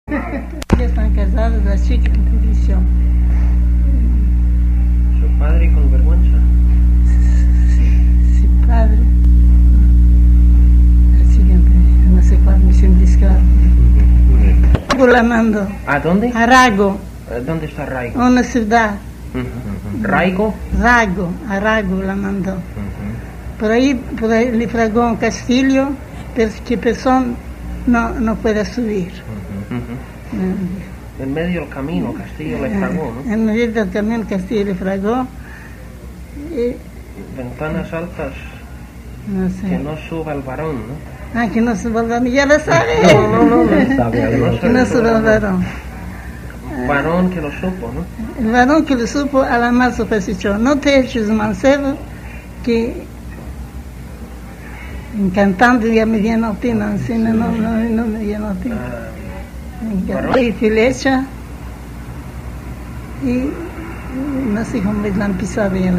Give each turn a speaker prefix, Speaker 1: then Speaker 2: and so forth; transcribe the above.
Speaker 1: Ya están casados, la chica que dice.
Speaker 2: ¿Su padre con vergüenza?
Speaker 1: Sí, padre. El siguiente, no sé cuál me siento discado. La mando.
Speaker 2: ¿A dónde?
Speaker 1: A Rago,
Speaker 2: ¿Dónde está Raigo?
Speaker 1: una ciudad.
Speaker 2: ¿Raigo?
Speaker 1: A Rago la mandó. Por ahí le fragó un castillo, pero que persona no puede subir.
Speaker 2: En medio del camino, Castillo le fragó, ¿no?
Speaker 1: En medio del camino, Castillo le fragó. Y,
Speaker 2: Ventanas altas,
Speaker 1: no sé.
Speaker 2: que no suba el varón, ¿no?
Speaker 1: Que no suba el varón, ya lo sabe.
Speaker 2: No sabe.
Speaker 1: Que no suba el varón.
Speaker 2: Varón que lo supo, ¿no?
Speaker 1: El varón que lo supo a la más superstición. No te eches mancebo que cantando ya me viene opina, así no me viene opina. Y filecha y no sé cómo es la pisada.